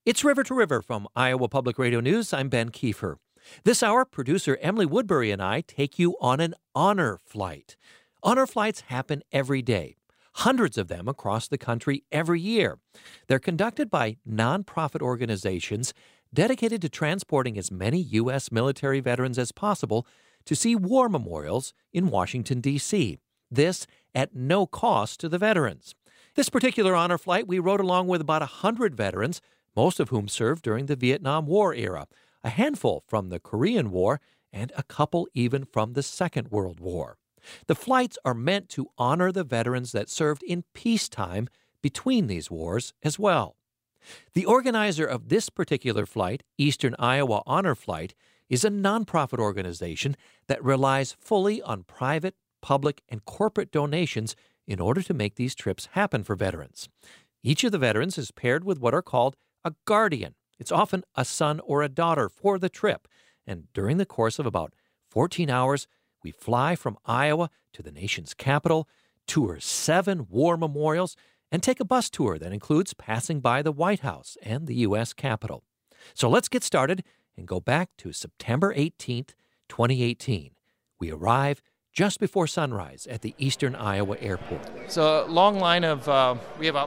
It's River to River from Iowa Public Radio News. I'm Ben Kiefer. This hour, producer Emily Woodbury and I take you on an honor flight. Honor flights happen every day, hundreds of them across the country every year. They're conducted by nonprofit organizations dedicated to transporting as many U.S. military veterans as possible to see war memorials in Washington, D.C. This at no cost to the veterans. This particular honor flight, we rode along with about 100 veterans, most of whom served during the Vietnam War era, a handful from the Korean War, and a couple even from the Second World War. The flights are meant to honor the veterans that served in peacetime between these wars as well. The organizer of this particular flight, Eastern Iowa Honor Flight, is a nonprofit organization that relies fully on private, public, and corporate donations in order to make these trips happen for veterans. Each of the veterans is paired with what are called a guardian. It's often a son or a daughter for the trip. And during the course of about 14 hours, we fly from Iowa to the nation's capital, tour 7 war memorials, and take a bus tour that includes passing by the White House and the U.S. Capitol. So let's get started and go back to September 18th, 2018. We arrive just before sunrise at the Eastern Iowa Airport. It's a long line of, we have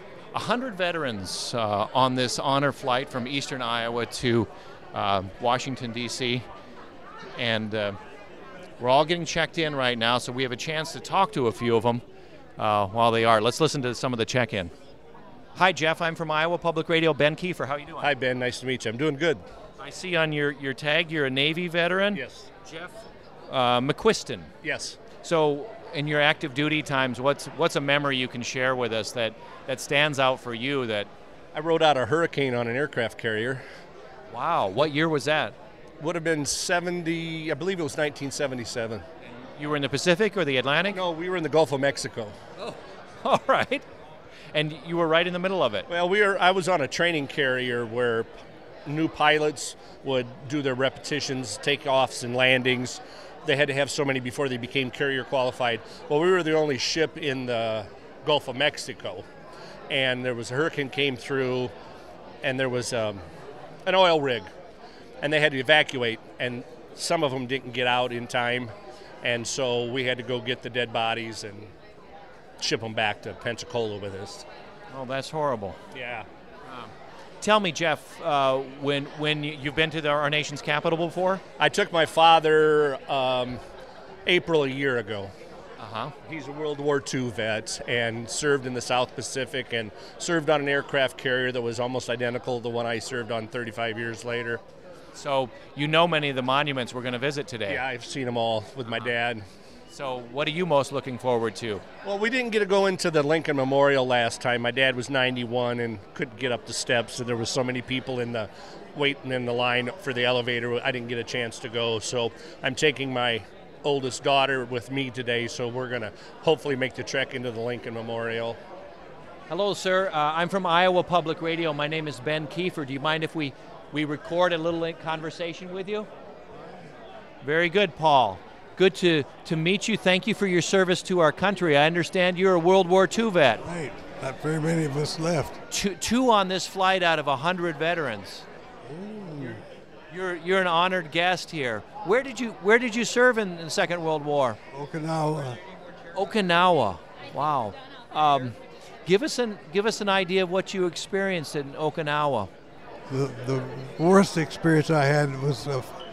100 veterans on this honor flight from Eastern Iowa to Washington, D.C. And we're all getting checked in right now, so we have a chance to talk to a few of them while they are. Let's listen to some of the check-in. Hi, Jeff. I'm from Iowa Public Radio. Ben Kiefer. How are you doing? Hi, Ben. Nice to meet you. I'm doing good. I see on your tag you're a Navy veteran. Yes. Jeff McQuiston. Yes. So in your active duty times, what's a memory you can share with us that stands out for you? That I rode out a hurricane on an aircraft carrier. Wow. What year was that? Would have been 70, I believe it was 1977. You were in the Pacific or the Atlantic? No, we were in the Gulf of Mexico. Oh, all right. And you were right in the middle of it. Well, I was on a training carrier where new pilots would do their repetitions, takeoffs and landings. They had to have so many before they became carrier qualified. Well, we were the only ship in the Gulf of Mexico. And there was a hurricane came through, and there was an oil rig. And they had to evacuate, and some of them didn't get out in time. And so we had to go get the dead bodies and ship them back to Pensacola with us. Oh, that's horrible. Yeah. Tell me, Jeff, when you've been to our nation's capital before? I took my father April a year ago. Uh-huh. He's a World War II vet and served in the South Pacific and served on an aircraft carrier that was almost identical to the one I served on 35 years later. So you know many of the monuments we're going to visit today. Yeah, I've seen them all with my dad. So what are you most looking forward to? Well, we didn't get to go into the Lincoln Memorial last time. My dad was 91 and couldn't get up the steps, and there was so many people waiting in the line for the elevator. I didn't get a chance to go, so I'm taking my oldest daughter with me today, so we're going to hopefully make the trek into the Lincoln Memorial. Hello, sir. I'm from Iowa Public Radio. My name is Ben Kiefer. Do you mind if we record a little conversation with you? Very good, Paul. Good to meet you. Thank you for your service to our country. I understand you're a World War II vet. Right. Not very many of us left. Two on this flight out of 100 veterans. Ooh. You're an honored guest here. Where did you serve in the Second World War? Okinawa. Okinawa. Wow. Give us an idea of what you experienced in Okinawa. The worst experience I had was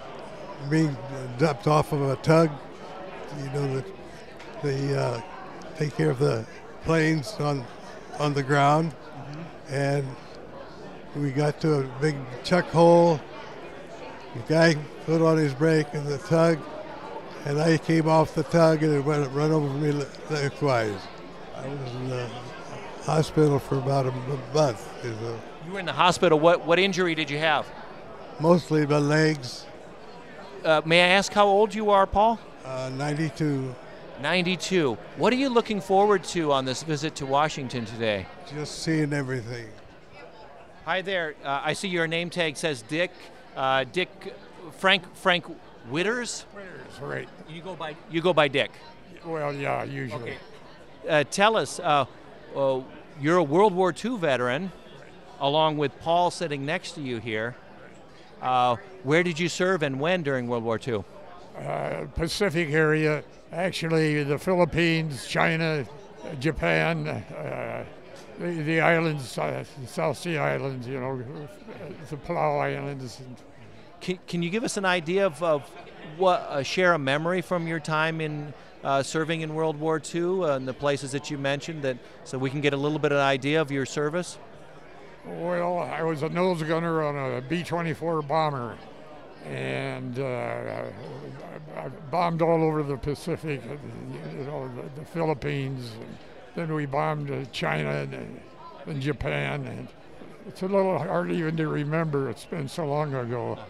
being dumped off of a tug. You know that they take care of the planes on the ground, and we got to a big chuck hole. The guy put on his brake in the tug, and I came off the tug and it run over me lengthwise. I was in the hospital for about a month. You were in the hospital. What injury did you have? Mostly my legs. May I ask how old you are, Paul? 92. 92. What are you looking forward to on this visit to Washington today? Just seeing everything. Hi there. I see your name tag says Dick. Frank Witters? Witters, right. You go by Dick. Well, yeah, usually. Okay. Tell us, you're a World War II veteran. along with Paul sitting next to you here. Where did you serve and when during World War II? Pacific area, actually the Philippines, China, Japan, the islands, South Sea Islands, the Palau Islands. Can you give us an idea of what share a memory from your time in serving in World War II and the places that you mentioned, so we can get a little bit of an idea of your service? Well, I was a nose gunner on a B-24 bomber, and I bombed all over the Pacific, the Philippines. And then we bombed China and Japan. And it's a little hard even to remember. It's been so long ago.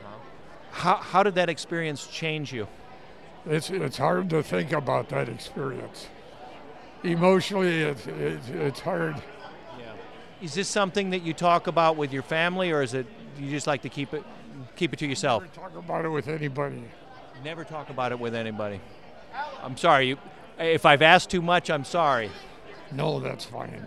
How did that experience change you? It's hard to think about that experience. Emotionally, it's hard. Is this something that you talk about with your family, or is it you just like to keep it to yourself? Never talk about it with anybody. Never talk about it with anybody. I'm sorry. If I've asked too much, I'm sorry. No, that's fine.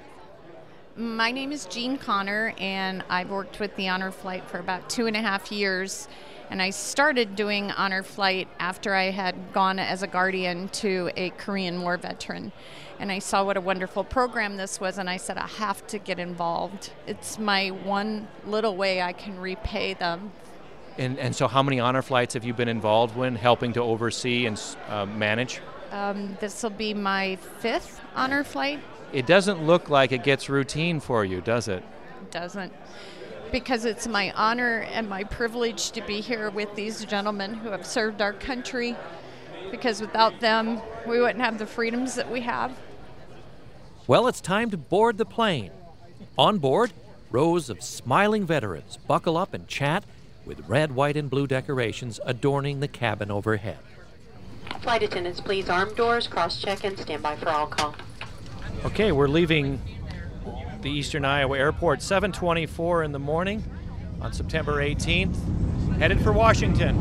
My name is Jean Connor, and I've worked with the Honor Flight for about 2.5 years. And I started doing Honor Flight after I had gone as a guardian to a Korean War veteran. And I saw what a wonderful program this was, and I said, I have to get involved. It's my one little way I can repay them. And so how many Honor Flights have you been involved in, helping to oversee and manage? This will be my 5th Honor Flight. It doesn't look like it gets routine for you, does it? It doesn't. Because it's my honor and my privilege to be here with these gentlemen who have served our country, because without them, we wouldn't have the freedoms that we have. Well, it's time to board the plane. On board, rows of smiling veterans buckle up and chat with red, white, and blue decorations adorning the cabin overhead. Flight attendants, please arm doors, cross-check, and stand by for all call. Okay, we're leaving the Eastern Iowa Airport 7:24 in the morning on September 18th, headed for Washington.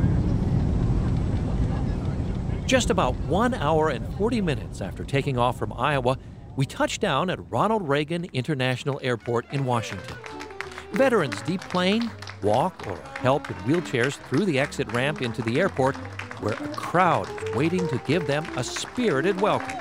Just about 1 hour and 40 minutes after taking off from Iowa, we touched down at Ronald Reagan International Airport in Washington. Veterans deplane, walk, or help in wheelchairs through the exit ramp into the airport, where a crowd is waiting to give them a spirited welcome.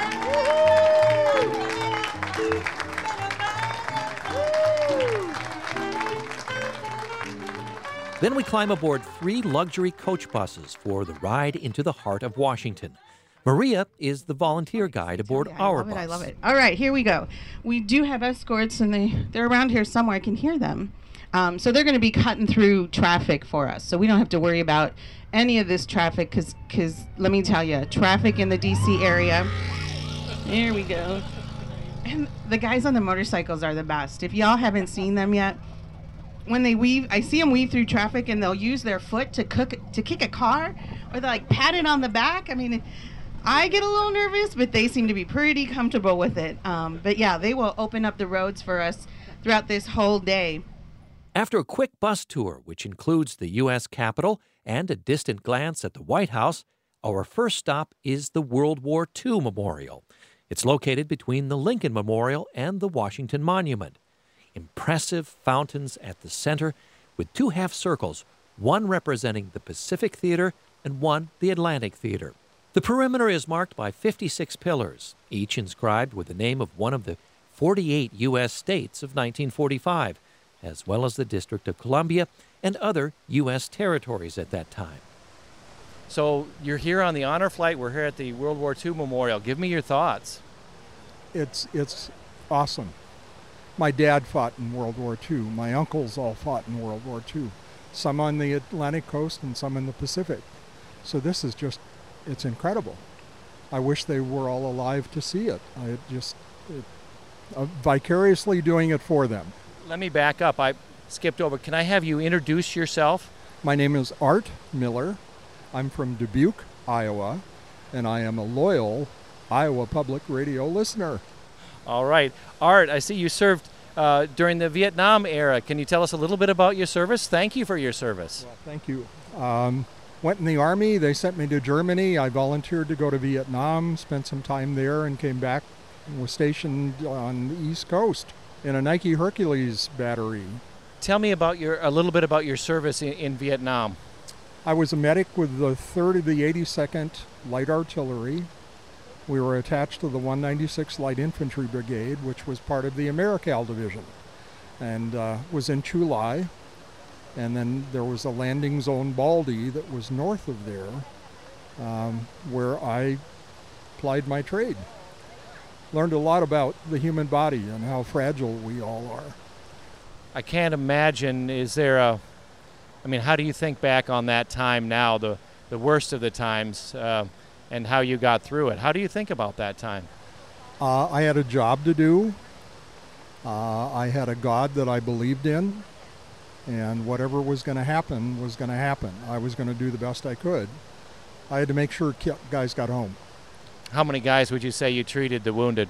Then we climb aboard 3 luxury coach buses for the ride into the heart of Washington. Maria is the volunteer guide aboard our bus. I love it. All right, here we go. We do have escorts, and they're around here somewhere. I can hear them. So they're going to be cutting through traffic for us, so we don't have to worry about any of this traffic, because let me tell you, traffic in the D.C. area. Here we go. And the guys on the motorcycles are the best. If y'all haven't seen them yet, when they weave, I see them weave through traffic, and they'll use their foot to kick a car, or they'll pat it on the back. I mean, I get a little nervous, but they seem to be pretty comfortable with it. But yeah, they will open up the roads for us throughout this whole day. After a quick bus tour, which includes the U.S. Capitol and a distant glance at the White House, our first stop is the World War II Memorial. It's located between the Lincoln Memorial and the Washington Monument. Impressive fountains at the center with 2 half circles, one representing the Pacific Theater and one the Atlantic Theater. The perimeter is marked by 56 pillars, each inscribed with the name of one of the 48 U.S. states of 1945, as well as the District of Columbia and other U.S. territories at that time. So you're here on the Honor Flight. We're here at the World War II Memorial. Give me your thoughts. It's awesome. My dad fought in World War II. My uncles all fought in World War II. Some on the Atlantic coast and some in the Pacific. So this is just, it's incredible. I wish they were all alive to see it. Vicariously doing it for them. Let me back up. I skipped over. Can I have you introduce yourself? My name is Art Miller. I'm from Dubuque, Iowa, and I am a loyal Iowa Public Radio listener. All right. Art, I see you served during the Vietnam era. Can you tell us a little bit about your service? Thank you for your service. Well, thank you. Went in the Army. They sent me to Germany. I volunteered to go to Vietnam, spent some time there, and came back and was stationed on the East Coast. in a Nike Hercules battery. Tell me about a little bit about your service in Vietnam. I was a medic with the 3rd of the 82nd Light Artillery. We were attached to the 196th Light Infantry Brigade, which was part of the Americal Division, and was in Chu Lai. And then there was a landing zone Baldy that was north of there, where I plied my trade. Learned a lot about the human body and how fragile we all are. I can't imagine, how do you think back on that time now, the worst of the times, and how you got through it? How do you think about that time? I had a job to do. I had a God that I believed in, and whatever was going to happen was going to happen. I was going to do the best I could. I had to make sure guys got home. How many guys would you say you treated the wounded?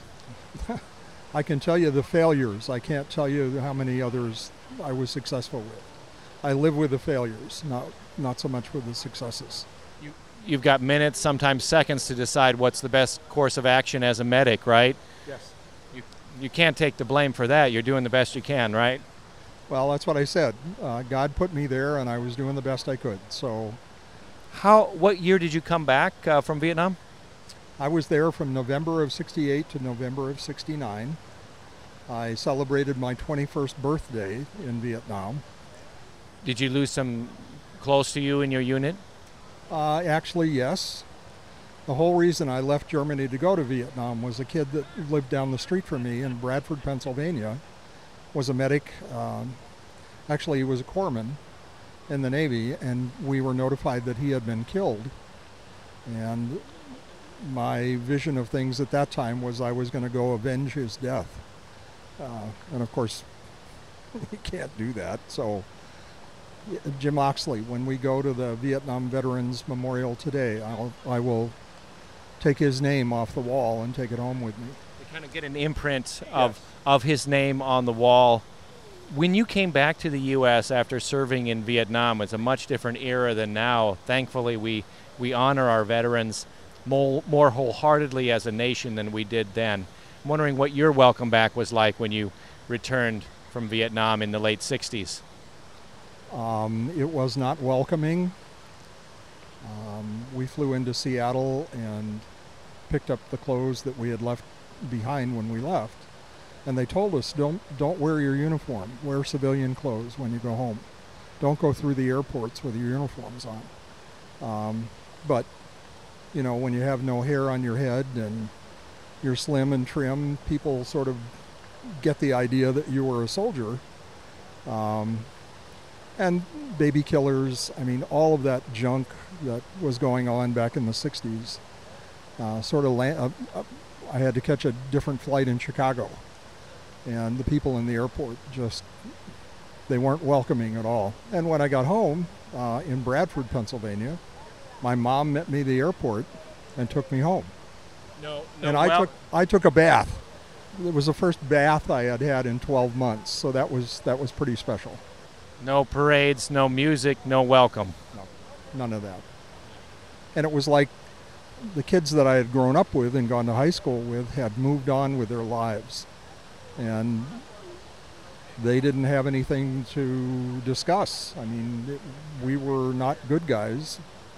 I can tell you the failures. I can't tell you how many others I was successful with. I live with the failures, not so much with the successes. You've got minutes, sometimes seconds, to decide what's the best course of action as a medic, right? Yes. You can't take the blame for that. You're doing the best you can, right? Well, that's what I said. God put me there, and I was doing the best I could. So, what year did you come back from Vietnam? I was there from November of '68 to November of '69. I celebrated my 21st birthday in Vietnam. Did you lose some close to you in your unit? Actually, yes. The whole reason I left Germany to go to Vietnam was a kid that lived down the street from me in Bradford, Pennsylvania, was a medic. Actually, he was a corpsman in the Navy, and we were notified that he had been killed. And my vision of things at that time was I was going to go avenge his death. And of course, you can't do that. So Jim Oxley, when we go to the Vietnam Veterans Memorial today, I will take his name off the wall and take it home with me. You kind of get an imprint of his name on the wall. When you came back to the U.S. after serving in Vietnam, it's a much different era than now. Thankfully, we honor our veterans more wholeheartely as a nation than we did then. I'm wondering what your welcome back was like when you returned from Vietnam in the late 60s. It was not welcoming. We flew into Seattle and picked up the clothes that we had left behind when we left. And they told us, don't wear your uniform. Wear civilian clothes when you go home. Don't go through the airports with your uniforms on. But, you know, when you have no hair on your head and you're slim and trim, people sort of get the idea that you were a soldier. And baby killers, I mean, all of that junk that was going on back in the 60s. I had to catch a different flight in Chicago. And the people in the airport they weren't welcoming at all. And when I got home in Bradford, Pennsylvania, my mom met me at the airport and took me home. I took a bath. It was the first bath I had had in 12 months, so that was pretty special. No parades, no music, no welcome. No, none of that. And it was like the kids that I had grown up with and gone to high school with had moved on with their lives. And they didn't have anything to discuss. I mean, we were not good guys.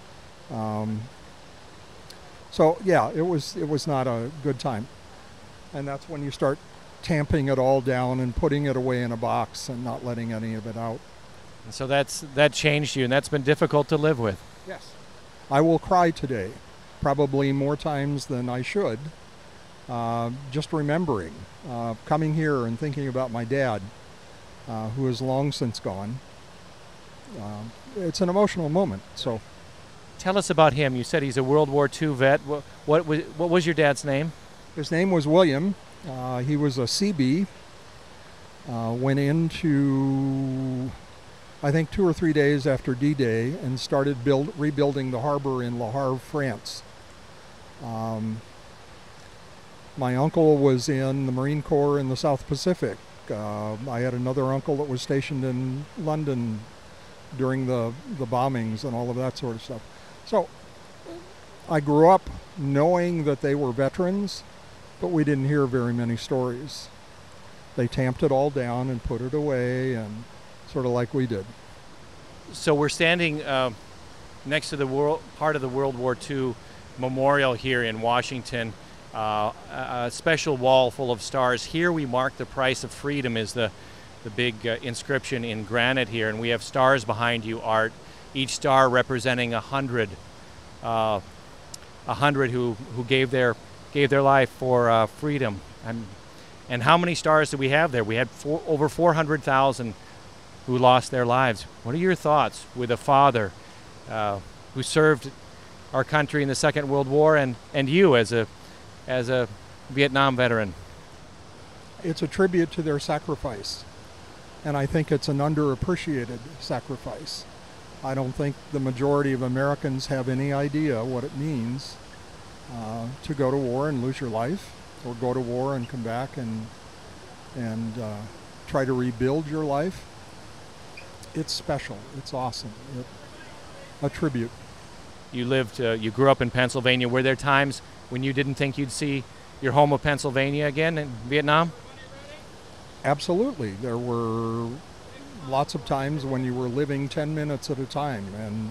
So yeah, it was not a good time. And that's when you start tamping it all down and putting it away in a box and not letting any of it out. So that changed you, and that's been difficult to live with. Yes. I will cry today, probably more times than I should. Just remembering, coming here and thinking about my dad, who is long since gone. It's an emotional moment. So, tell us about him. You said he's a World War II vet. What was your dad's name? His name was William. He was a Seabee. Went into, I think, 2 or 3 days after D-Day and started rebuilding the harbor in Le Havre, France. My uncle was in the Marine Corps in the South Pacific. I had another uncle that was stationed in London during the bombings and all of that sort of stuff. So I grew up knowing that they were veterans, but we didn't hear very many stories. They tamped it all down and put it away, and sort of like we did. So we're standing next to the part of the World War II memorial here in Washington. A special wall full of stars. Here we mark the price of freedom is the big inscription in granite here, and we have stars behind you, Art. Each star representing 100 who gave their life for freedom. And how many stars do we have there? We had over 400,000 who lost their lives. What are your thoughts with a father who served our country in the Second World War, and you as a Vietnam veteran? It's a tribute to their sacrifice, and I think it's an underappreciated sacrifice. I don't think the majority of Americans have any idea what it means to go to war and lose your life, or go to war and come back and try to rebuild your life. It's special. It's awesome. A tribute. You grew up in Pennsylvania. Were there times when you didn't think you'd see your home of Pennsylvania again in Vietnam? Absolutely. There were lots of times when you were living 10 minutes at a time,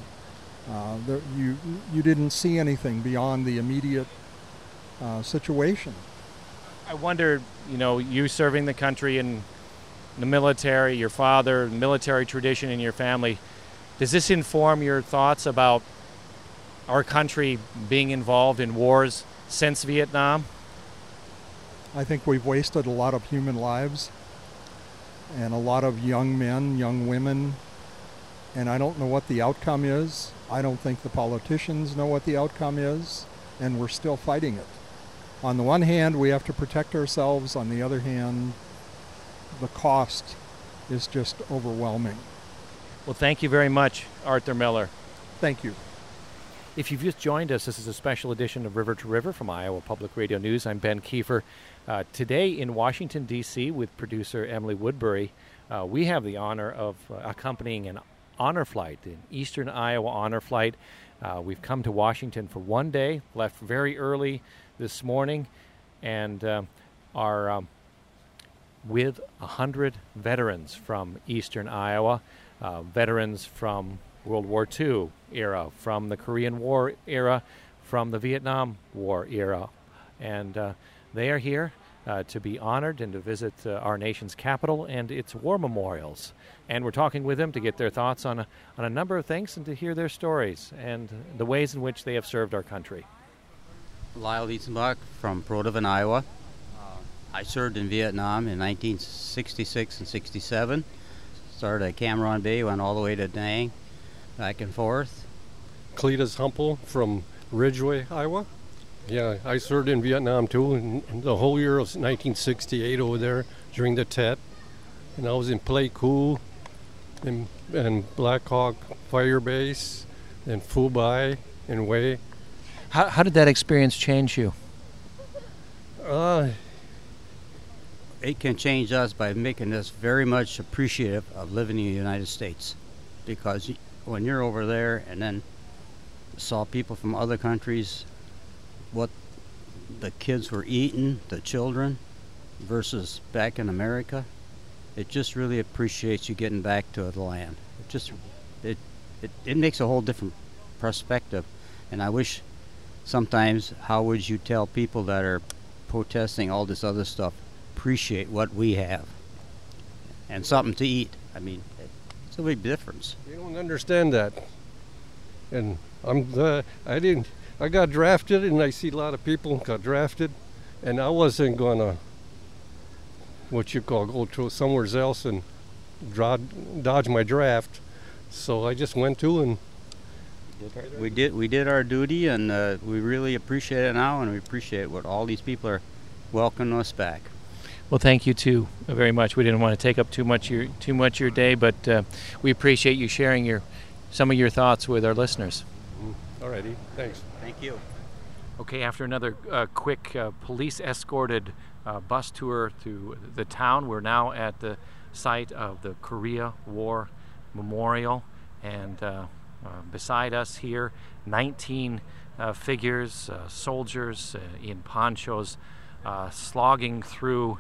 and you didn't see anything beyond the immediate situation. I wonder, you serving the country in the military, your father, military tradition in your family, does this inform your thoughts about our country being involved in wars since Vietnam? I think we've wasted a lot of human lives and a lot of young men, young women, and I don't know what the outcome is. I don't think the politicians know what the outcome is, and we're still fighting it. On the one hand, we have to protect ourselves. On the other hand, the cost is just overwhelming. Well, thank you very much, Arthur Miller. Thank you. If you've just joined us, this is a special edition of River to River from Iowa Public Radio News. I'm Ben Kiefer. Today in Washington, D.C., with producer Emily Woodbury, we have the honor of accompanying an honor flight, an Eastern Iowa honor flight. We've come to Washington for one day, left very early this morning, and are with 100 veterans from Eastern Iowa, veterans from World War II era, from the Korean War era, from the Vietnam War era. And they are here to be honored and to visit our nation's capital and its war memorials. And we're talking with them to get their thoughts on a number of things and to hear their stories and the ways in which they have served our country. Lyle Dietzenbach from Protivin, Iowa. I served in Vietnam in 1966 and 67. Started at Cam Ranh Bay, went all the way to Da Nang, back and forth. Cletus Humpel from Ridgway, Iowa. Yeah, I served in Vietnam too, and the whole year of 1968 over there during the Tet. And I was in Pleiku and Black Hawk Fire Base and Phu Bai and Hue. How did that experience change you? It can change us by making us very much appreciative of living in the United States. Because when you're over there and then saw people from other countries, what the kids were eating, the children, versus back in America, it just really appreciates you getting back to the land. It makes a whole different perspective. And I wish sometimes, how would you tell people that are protesting all this other stuff, appreciate what we have and something to eat? I mean, it's a big difference. They don't understand that. And I got drafted, and I see a lot of people got drafted, and I wasn't gonna go to somewhere else and dodge my draft. So I just went to and we did our duty, and we really appreciate it now, and we appreciate what all these people are welcoming us back. Well, thank you too very much. We didn't want to take up too much of your day, but we appreciate you sharing some of your thoughts with our listeners. All righty, thanks. Thank you. Okay, after another quick police-escorted bus tour through the town, we're now at the site of the Korea War Memorial, and beside us here, 19 figures, soldiers in ponchos, slogging through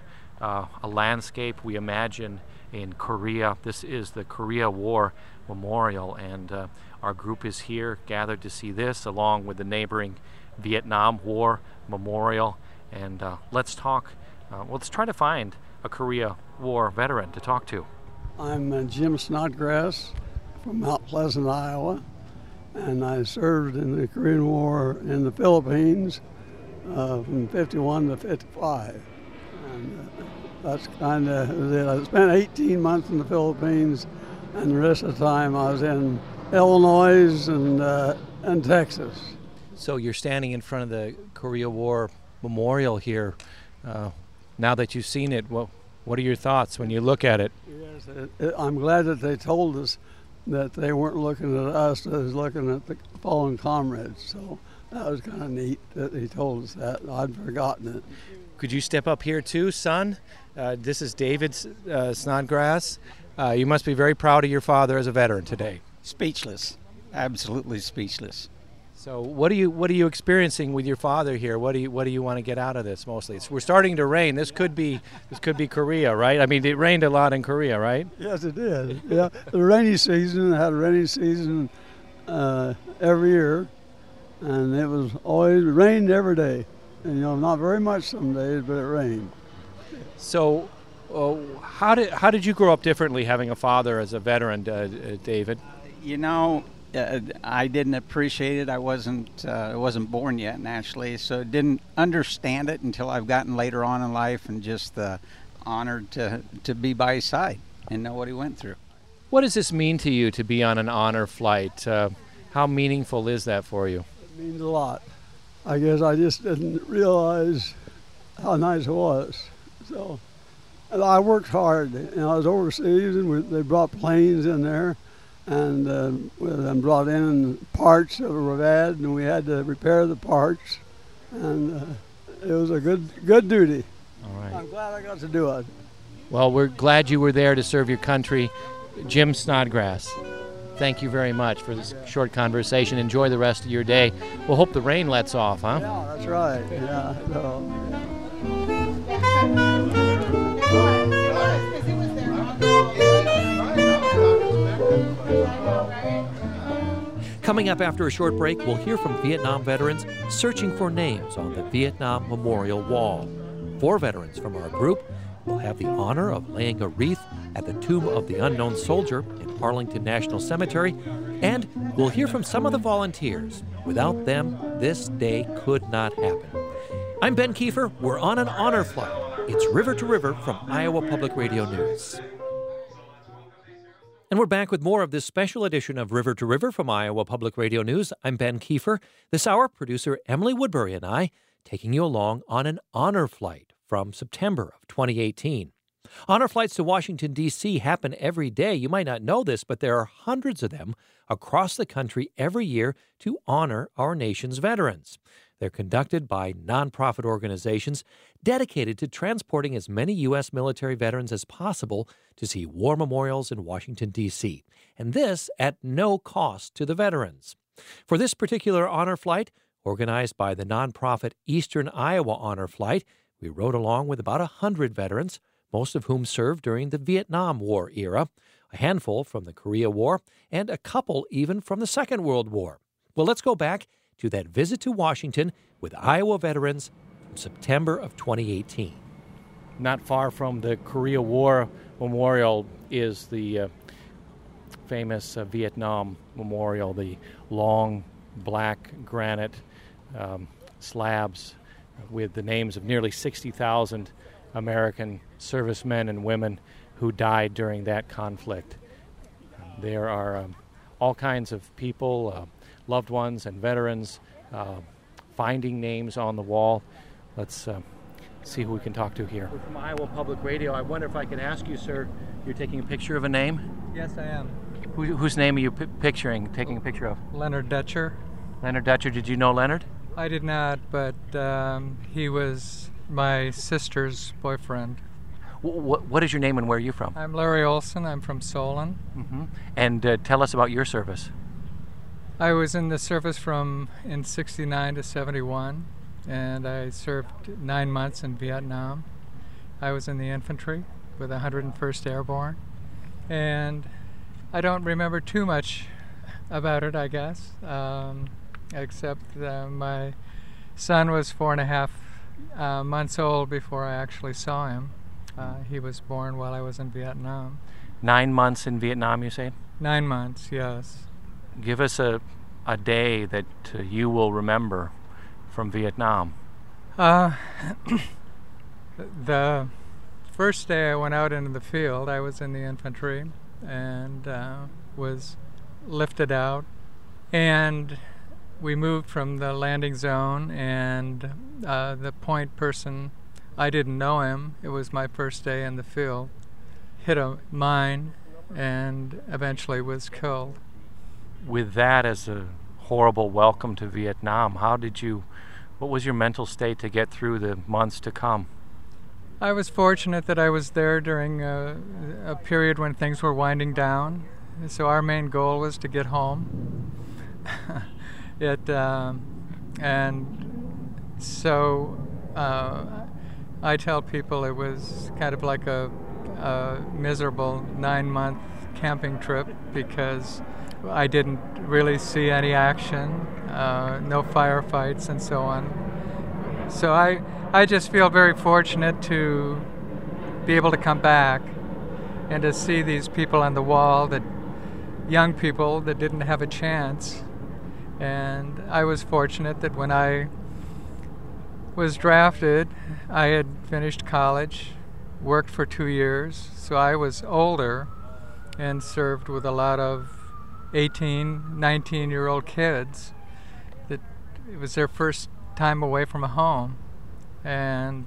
a landscape we imagine in Korea. This is the Korea War Memorial, and our group is here gathered to see this along with the neighboring Vietnam War Memorial. And let's talk, let's try to find a Korea War veteran to talk to. I'm Jim Snodgrass from Mount Pleasant, Iowa, and I served in the Korean War in the Philippines from 51 to 55. And that's kind of it. I spent 18 months in the Philippines, and the rest of the time I was in Illinois and Texas. So you're standing in front of the Korea War Memorial here. Now that you've seen it, what are your thoughts when you look at it? Yes, I'm glad that they told us that they weren't looking at us, they was looking at the fallen comrades. So that was kind of neat that he told us that. I'd forgotten it. Could you step up here too, son? This is David Snodgrass. You must be very proud of your father as a veteran today. Speechless, absolutely speechless. So what are you experiencing with your father here? What do you want to get out of this mostly? We're starting to rain. This could be Korea, right? I mean, it rained a lot in Korea, right? Yes, it did. Yeah, the rainy season, had a rainy season every year, and it was always rained every day. And, not very much some days, but it rained. So, how did you grow up differently having a father as a veteran, David? I didn't appreciate it. I wasn't born yet, naturally, so didn't understand it until I've gotten later on in life, and just honored to be by his side and know what he went through. What does this mean to you to be on an honor flight? How meaningful is that for you? It means a lot. I guess I just didn't realize how nice it was. So, and I worked hard. I was overseas, and they brought planes in there, and brought in parts that were bad, and we had to repair the parts, and it was a good duty. All right. I'm glad I got to do it. Well, we're glad you were there to serve your country. Jim Snodgrass, thank you very much for this short conversation. Enjoy the rest of your day. We'll hope the rain lets off, huh? Yeah, that's right. Yeah. Coming up after a short break, we'll hear from Vietnam veterans searching for names on the Vietnam Memorial Wall. 4 veterans from our group will have the honor of laying a wreath at the Tomb of the Unknown Soldier in Arlington National Cemetery, and we'll hear from some of the volunteers. Without them, this day could not happen. I'm Ben Kiefer. We're on an honor flight. It's River to River from Iowa Public Radio News. And we're back with more of this special edition of River to River from Iowa Public Radio News. I'm Ben Kiefer. This hour, producer Emily Woodbury and I taking you along on an honor flight from September of 2018. Honor flights to Washington, D.C. happen every day. You might not know this, but there are hundreds of them across the country every year to honor our nation's veterans. They're conducted by nonprofit organizations dedicated to transporting as many U.S. military veterans as possible to see war memorials in Washington, D.C., and this at no cost to the veterans. For this particular honor flight, organized by the nonprofit Eastern Iowa Honor Flight, we rode along with about 100 veterans, most of whom served during the Vietnam War era, a handful from the Korea War, and a couple even from the Second World War. Well, let's go back to that visit to Washington with Iowa veterans from September of 2018. Not far from the Korea War Memorial is the famous Vietnam Memorial, the long black granite slabs with the names of nearly 60,000 American servicemen and women who died during that conflict. There are all kinds of people, loved ones and veterans, finding names on the wall. Let's see who we can talk to here. We're from Iowa Public Radio. I wonder if I could ask you, sir, you're taking a picture of a name? Yes, I am. Whose name are you taking a picture of? Leonard Dutcher. Leonard Dutcher. Did you know Leonard? I did not, but he was my sister's boyfriend. What is your name and where are you from? I'm Larry Olson. I'm from Solon. Mm-hmm. And tell us about your service. I was in the service in 69 to 71, and I served 9 months in Vietnam. I was in the infantry with 101st Airborne, and I don't remember too much about it, I guess, except my son was 4.5 months old before I actually saw him. He was born while I was in Vietnam. 9 months in Vietnam, you say? 9 months, yes. Give us a day that you will remember from Vietnam. The first day I went out into the field, I was in the infantry and was lifted out, and we moved from the landing zone, and the point person, I didn't know him, it was my first day in the field, hit a mine and eventually was killed. With that as a horrible welcome to Vietnam, what was your mental state to get through the months to come? I was fortunate that I was there during a period when things were winding down. So our main goal was to get home. And so I tell people it was kind of like a miserable 9-month camping trip because I didn't really see any action, no firefights and so on. So I just feel very fortunate to be able to come back and to see these people on the wall, that young people that didn't have a chance. And I was fortunate that when I was drafted, I had finished college, worked for 2 years, so I was older and served with a lot of 18, 19-year-old kids that it was their first time away from a home. And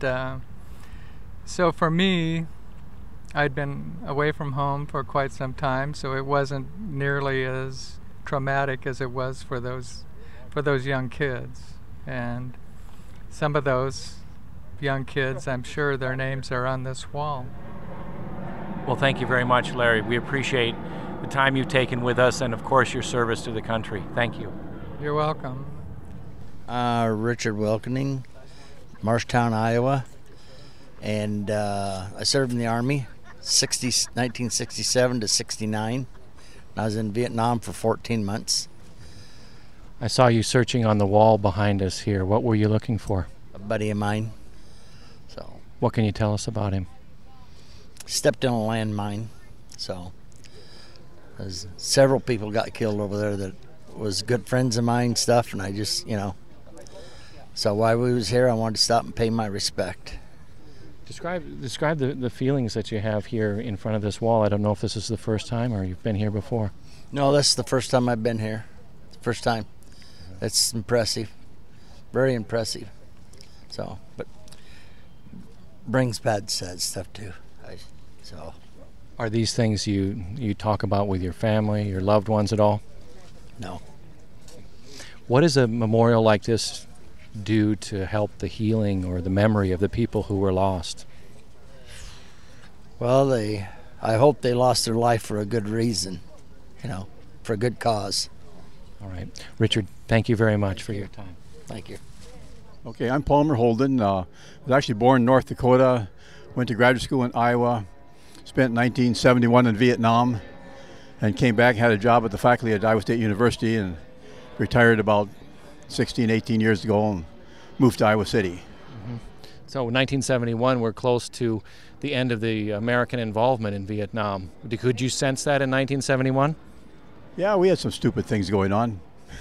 so for me, I'd been away from home for quite some time, so it wasn't nearly as traumatic as it was for those young kids. And some of those young kids, I'm sure their names are on this wall. Well, thank you very much, Larry. We appreciate the time you've taken with us and, of course, your service to the country. Thank you. You're welcome. Richard Wilkening, Marshtown, Iowa, and I served in the Army 1967 to 69. I was in Vietnam for 14 months. I saw you searching on the wall behind us here. What were you looking for? A buddy of mine. What can you tell us about him? Stepped in a landmine, so several people got killed over there that was good friends of mine stuff, and I just, so while we was here, I wanted to stop and pay my respect. Describe the feelings that you have here in front of this wall. I don't know if this is the first time or you've been here before. No, this is the first time I've been here. First time. It's impressive. Very impressive. So, but brings bad sad stuff too. Are these things you talk about with your family, your loved ones at all? No. What does a memorial like this do to help the healing or the memory of the people who were lost? Well, I hope they lost their life for a good reason, for a good cause. All right. Richard, thank you very much for your time. Thank you. Okay, I'm Palmer Holden. I was actually born in North Dakota, went to graduate school in Iowa, spent 1971 in Vietnam, and came back, had a job at the faculty at Iowa State University, and retired about 16, 18 years ago and moved to Iowa City. Mm-hmm. So 1971, we're close to the end of the American involvement in Vietnam. Could you sense that in 1971? Yeah, we had some stupid things going on.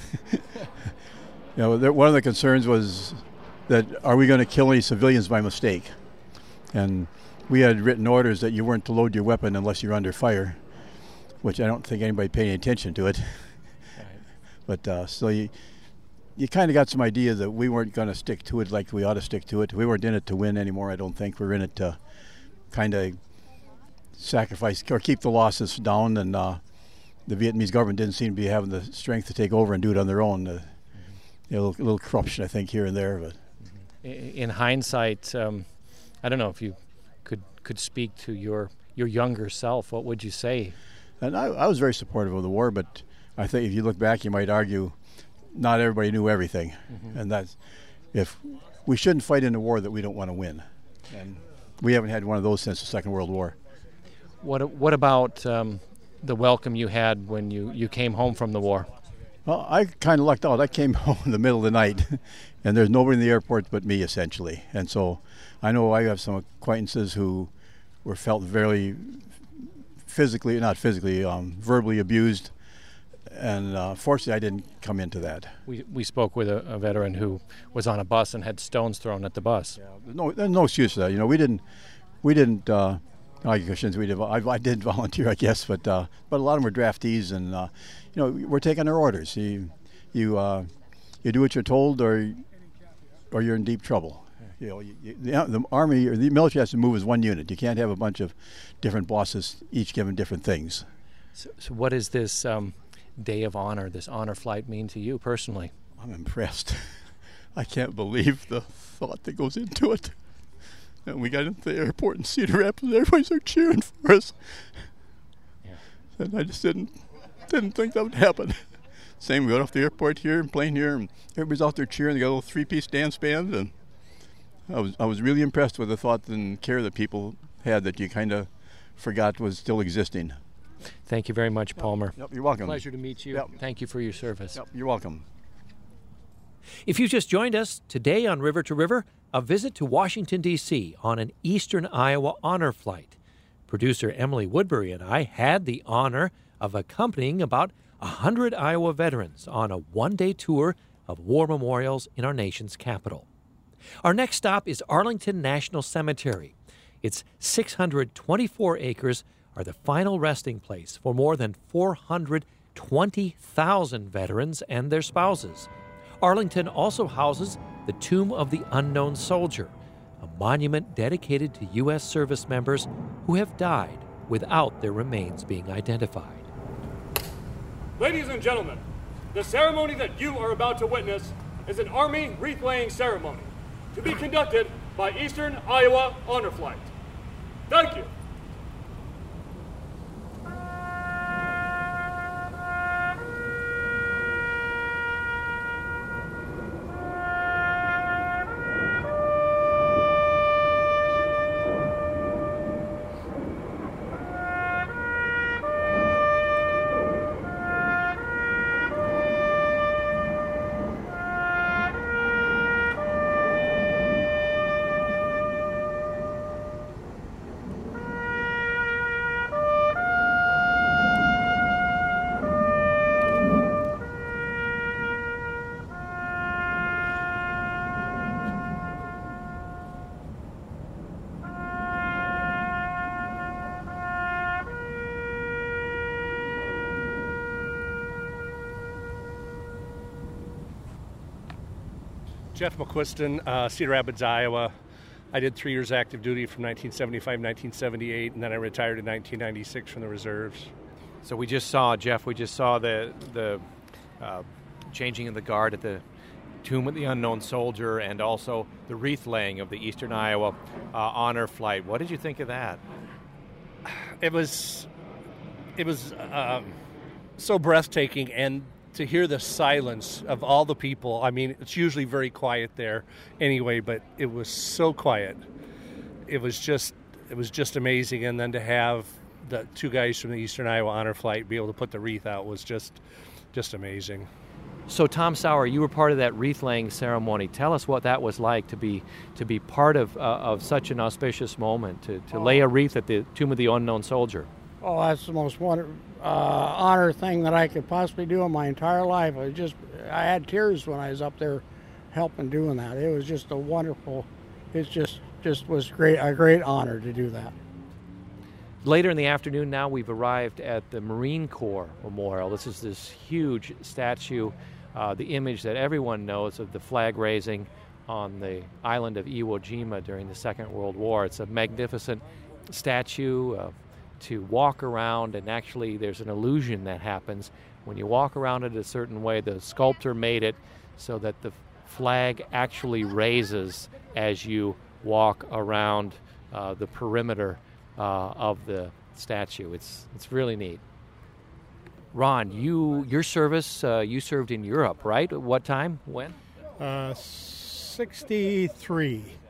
One of the concerns was that are we going to kill any civilians by mistake? And we had written orders that you weren't to load your weapon unless you're under fire, which I don't think anybody paid any attention to it. Right. But so you kind of got some idea that we weren't going to stick to it like we ought to stick to it. We weren't in it to win anymore, I don't think. We're in it to kind of sacrifice or keep the losses down, and the Vietnamese government didn't seem to be having the strength to take over and do it on their own. A little corruption, I think, here and there. But in hindsight, I don't know if you could speak to your younger self. What would you say? And I was very supportive of the war, but I think if you look back, you might argue not everybody knew everything, and that's if we shouldn't fight in a war that we don't want to win. And we haven't had one of those since the Second World War. What about the welcome you had when you came home from the war? Well, I kind of lucked out. I came home in the middle of the night, and there's nobody in the airport but me, essentially. And so I know I have some acquaintances who were felt very verbally abused. And fortunately, I didn't come into that. We spoke with a veteran who was on a bus and had stones thrown at the bus. Yeah, there's no excuse for that. You know, we didn't. I did volunteer, I guess, but a lot of them were draftees, and you know, we're taking their orders. You do what you're told, or you're in deep trouble. You know, the Army or the military has to move as one unit. You can't have a bunch of different bosses, each given different things. So what is this Day of Honor, this honor flight, mean to you personally? I'm impressed. I can't believe the thought that goes into it. And we got into the airport in Cedar Rapids, and everybody's there cheering for us. Yeah. And I just didn't think that would happen. Same, we got off the airport here and plane here, and everybody's out there cheering. They got a little three-piece dance band, and I was really impressed with the thought and care that people had that you kind of forgot was still existing. Thank you very much, Palmer. Yep, you're welcome. Pleasure to meet you. Yep. Thank you for your service. Yep, you're welcome. If you just joined us today on River to River, a visit to Washington, D.C. on an Eastern Iowa honor flight. Producer Emily Woodbury and I had the honor of accompanying about 100 Iowa veterans on a one-day tour of war memorials in our nation's capital. Our next stop is Arlington National Cemetery. Its 624 acres are the final resting place for more than 420,000 veterans and their spouses. Arlington also houses the Tomb of the Unknown Soldier, a monument dedicated to U.S. service members who have died without their remains being identified. Ladies and gentlemen, the ceremony that you are about to witness is an Army wreath-laying ceremony to be conducted by Eastern Iowa Honor Flight. Thank you. Jeff McQuiston, Cedar Rapids, Iowa. I did 3 years active duty from 1975 to 1978, and then I retired in 1996 from the reserves. So we just saw, Jeff, the changing of the guard at the Tomb of the Unknown Soldier and also the wreath laying of the Eastern Iowa honor flight. What did you think of that? It was so breathtaking, and to hear the silence of all the people. I mean, it's usually very quiet there anyway, but it was so quiet. It was just amazing. And then to have the two guys from the Eastern Iowa Honor Flight be able to put the wreath out was just amazing. So Tom Sauer, you were part of that wreath-laying ceremony. Tell us what that was like to be part of such an auspicious moment, to lay a wreath at the Tomb of the Unknown Soldier. Oh, that's the most honor thing that I could possibly do in my entire life. I had tears when I was up there helping doing that. It was just a wonderful, it just was a great honor to do that. Later in the afternoon now, we've arrived at the Marine Corps Memorial. This is this huge statue, the image that everyone knows of the flag raising on the island of Iwo Jima during the Second World War. It's a magnificent statue to walk around, and actually there's an illusion that happens when you walk around it a certain way. The sculptor made it so that the flag actually raises as you walk around the perimeter of the statue. It's really neat. Ron, your service, you served in Europe, right? What time? When? 63.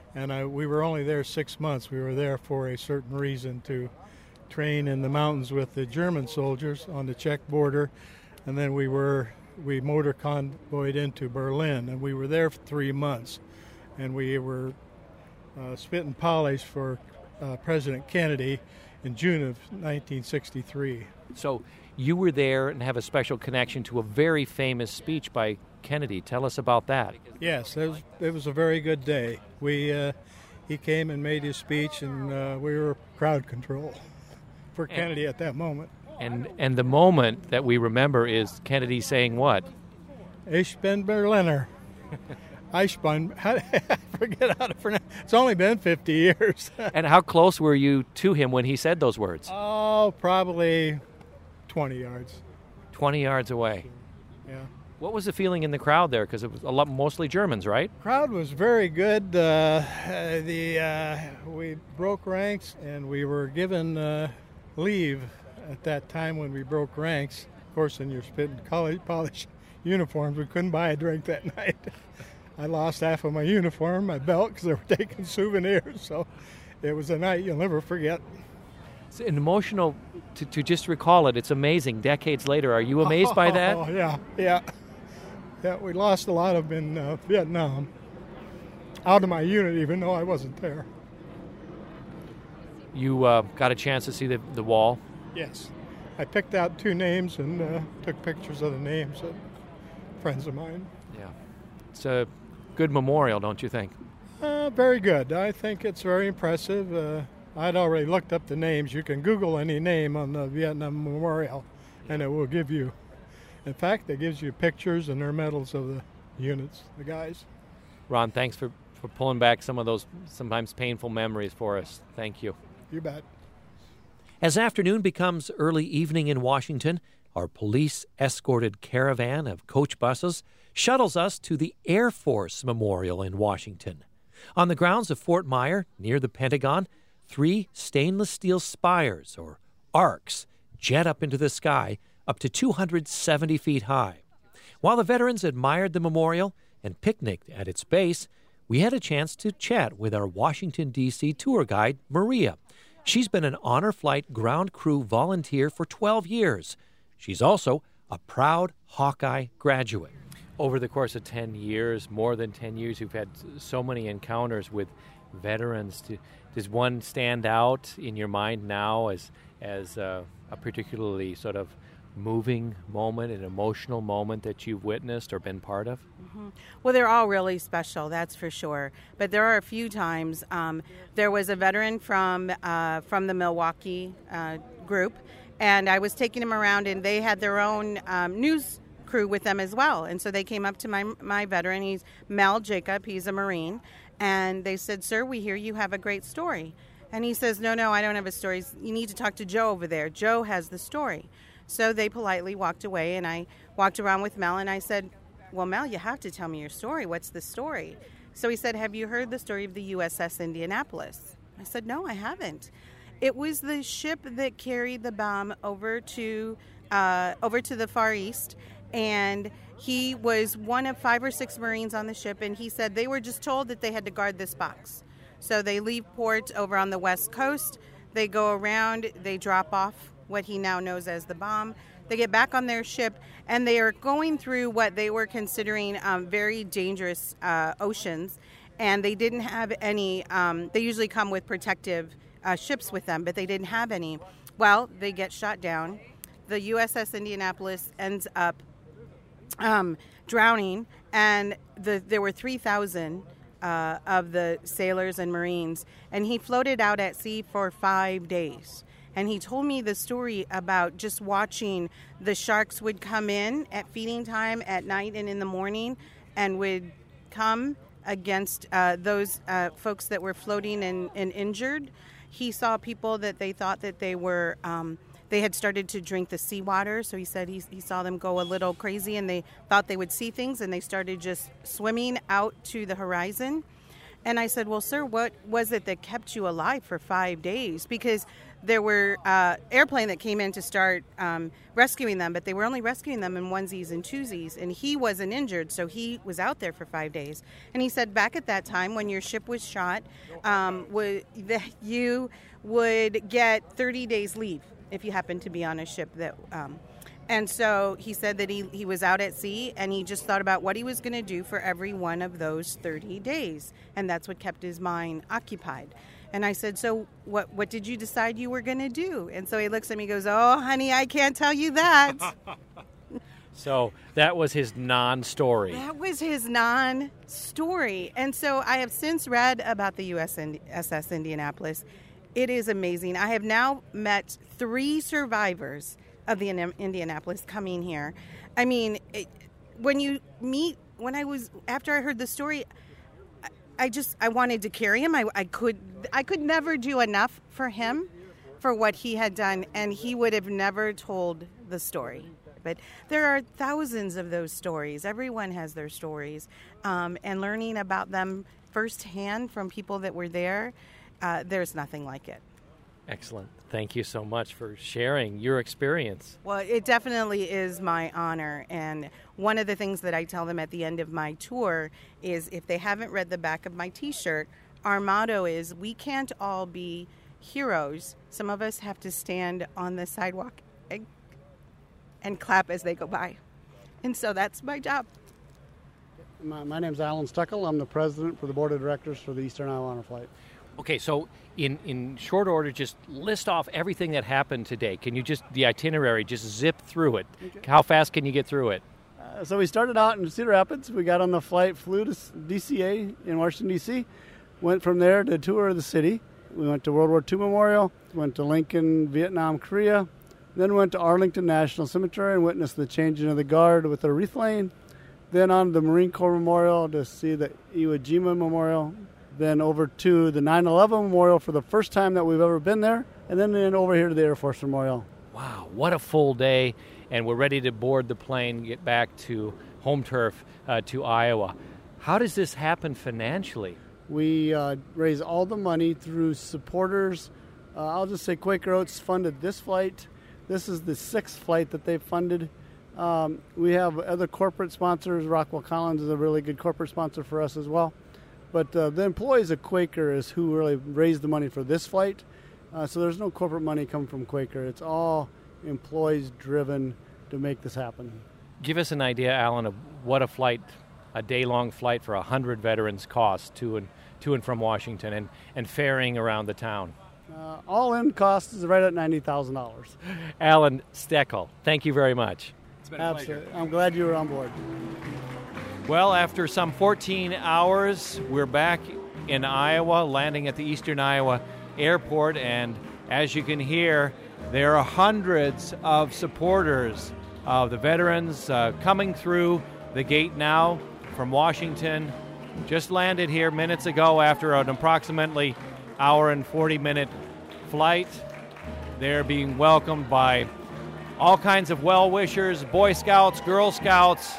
And we were only there 6 months. We were there for a certain reason, to train in the mountains with the German soldiers on the Czech border. And then we motor convoyed into Berlin, and we were there for 3 months. And we were spit and polish for President Kennedy in June of 1963. So you were there and have a special connection to a very famous speech by Kennedy. Tell us about that. Yes, it was a very good day. He came and made his speech, and we were crowd control for Kennedy at that moment. And the moment that we remember is Kennedy saying what? Ich bin Berliner. I forget how to pronounce. It's only been 50 years. And how close were you to him when he said those words? Oh, probably 20 yards. 20 yards away. Yeah. What was the feeling in the crowd there? Because it was mostly Germans, right? Crowd was very good. We broke ranks, and we were given leave at that time when we broke ranks. Of course, in your spit and polish uniforms, we couldn't buy a drink that night. I lost half of my uniform, my belt, because they were taking souvenirs. So it was a night you'll never forget. It's emotional to just recall it. It's amazing. Decades later, are you amazed by that? Oh, yeah. We lost a lot of them in Vietnam. Out of my unit, even though I wasn't there. You got a chance to see the wall? Yes. I picked out 2 names and took pictures of the names of friends of mine. Yeah. It's a good memorial, don't you think? Very good. I think it's very impressive. I'd already looked up the names. You can Google any name on the Vietnam Memorial, and it will give you. In fact, it gives you pictures and their medals of the units, the guys. Ron, thanks for pulling back some of those sometimes painful memories for us. Thank you. You bet. As afternoon becomes early evening in Washington, our police-escorted caravan of coach buses shuttles us to the Air Force Memorial in Washington. On the grounds of Fort Myer, near the Pentagon, 3 stainless steel spires, or arcs, jet up into the sky, up to 270 feet high. While the veterans admired the memorial and picnicked at its base, we had a chance to chat with our Washington, D.C. tour guide, Maria. She's been an Honor Flight ground crew volunteer for 12 years. She's also a proud Hawkeye graduate. Over the course of 10 years, more than 10 years, you've had so many encounters with veterans. Does one stand out in your mind now as a particularly sort of moving moment, an emotional moment that you've witnessed or been part of? Mm-hmm. Well, they're all really special, that's for sure. But there are a few times. There was a veteran from the Milwaukee group, and I was taking him around, and they had their own news crew with them as well. And so they came up to my veteran. He's Mel Jacob. He's a Marine. And they said, "Sir, we hear you have a great story." And he says, No, I don't have a story. You need to talk to Joe over there. Joe has the story. So they politely walked away, and I walked around with Mel, and I said, "Well, Mel, you have to tell me your story. What's the story?" So he said, "Have you heard the story of the USS Indianapolis?" I said, "No, I haven't." It was the ship that carried the bomb over to the Far East, and he was one of 5 or 6 Marines on the ship, and he said they were just told that they had to guard this box. So they leave port over on the West Coast, they go around, they drop off what he now knows as the bomb. They get back on their ship, and they are going through what they were considering very dangerous oceans, and they didn't have any, they usually come with protective ships with them, but they didn't have any. Well, they get shot down. The USS Indianapolis ends up drowning, and there were 3,000 of the sailors and Marines, and he floated out at sea for 5 days. And he told me the story about just watching the sharks would come in at feeding time at night and in the morning and would come against those folks that were floating and injured. He saw people that they thought that they were, they had started to drink the seawater. So he said he saw them go a little crazy, and they thought they would see things, and they started just swimming out to the horizon. And I said, "Well, sir, what was it that kept you alive for 5 days?" Because there were airplane that came in to start rescuing them, but they were only rescuing them in onesies and twosies, and he wasn't injured, so he was out there for 5 days. And he said back at that time, when your ship was shot, you would get 30 days leave if you happened to be on a ship that... And so he said that he was out at sea, and he just thought about what he was going to do for every one of those 30 days. And that's what kept his mind occupied. And I said, so what did you decide you were going to do? And so he looks at me and goes, oh, honey, I can't tell you that. So that was his non-story. That was his non-story. And so I have since read about the USS Indianapolis. It is amazing. I have now met 3 survivors of the Indianapolis coming here. I mean, after I heard the story, I wanted to carry him. I could never do enough for him for what he had done, and he would have never told the story. But there are thousands of those stories. Everyone has their stories, and learning about them firsthand from people that were there, there's nothing like it. Excellent. Thank you so much for sharing your experience. Well, it definitely is my honor. And one of the things that I tell them at the end of my tour is, if they haven't read the back of my T-shirt, our motto is, we can't all be heroes. Some of us have to stand on the sidewalk and clap as they go by. And so that's my job. My name's Alan Stuckel. I'm the president for the board of directors for the Eastern Iowa Honor Flight. Okay, so in short order, just list off everything that happened today. Can you the itinerary, just zip through it? Okay. How fast can you get through it? So we started out in Cedar Rapids. We got on the flight, flew to DCA in Washington, D.C., went from there to tour of the city. We went to World War II Memorial, went to Lincoln, Vietnam, Korea, then went to Arlington National Cemetery and witnessed the changing of the guard with the wreath laying, then on to the Marine Corps Memorial to see the Iwo Jima Memorial, then over to the 9/11 Memorial for the first time that we've ever been there, and then over here to the Air Force Memorial. Wow, what a full day, and we're ready to board the plane, get back to home turf, to Iowa. How does this happen financially? We raise all the money through supporters. I'll just say Quaker Oats funded this flight. This is the 6th flight that they've funded. We have other corporate sponsors. Rockwell Collins is a really good corporate sponsor for us as well. But the employees of Quaker is who really raised the money for this flight. So there's no corporate money coming from Quaker. It's all employees driven to make this happen. Give us an idea, Alan, of what a day-long flight for 100 veterans costs to and from Washington and ferrying around the town. All-in cost is right at $90,000. Alan Stuckel, thank you very much. It's been a pleasure. I'm glad you were on board. Well, after some 14 hours, we're back in Iowa, landing at the Eastern Iowa Airport, and as you can hear, there are hundreds of supporters of the veterans coming through the gate now from Washington. Just landed here minutes ago after an approximately hour and 40-minute flight. They're being welcomed by all kinds of well-wishers, Boy Scouts, Girl Scouts,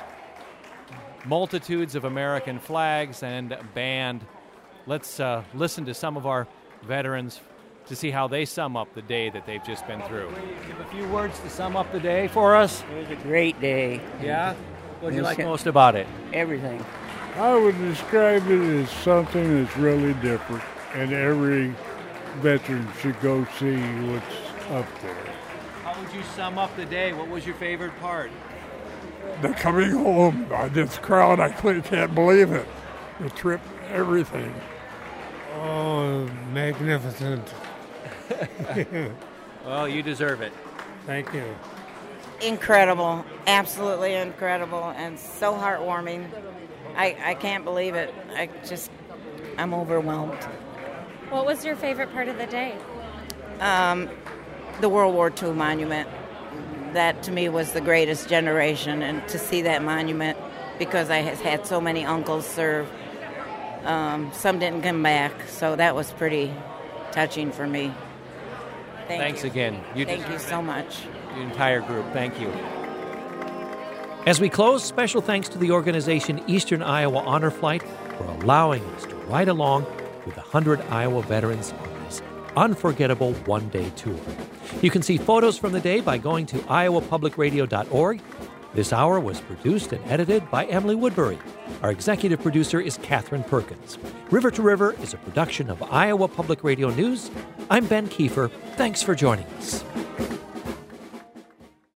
multitudes of American flags and band. Let's listen to some of our veterans to see how they sum up the day that they've just been through. Give a few words to sum up the day for us. It was a great day. Yeah? What do you like most about it? Everything. I would describe it as something that's really different, and every veteran should go see what's up there. How would you sum up the day? What was your favorite part? The coming home. This crowd, I can't believe it. The trip, everything. Oh, magnificent. Well, you deserve it. Thank you. Incredible, absolutely incredible, and so heartwarming. I can't believe it. I'm overwhelmed. What was your favorite part of the day? The World War II monument. That to me was the greatest generation, and to see that monument, because I had so many uncles serve. Some didn't come back, so that was pretty touching for me. Thanks again. Thank you so much. The entire group, thank you. As we close, special thanks to the organization Eastern Iowa Honor Flight for allowing us to ride along with 100 Iowa veterans on this unforgettable one-day tour. You can see photos from the day by going to iowapublicradio.org. This hour was produced and edited by Emily Woodbury. Our executive producer is Catherine Perkins. River to River is a production of Iowa Public Radio News. I'm Ben Kiefer. Thanks for joining us.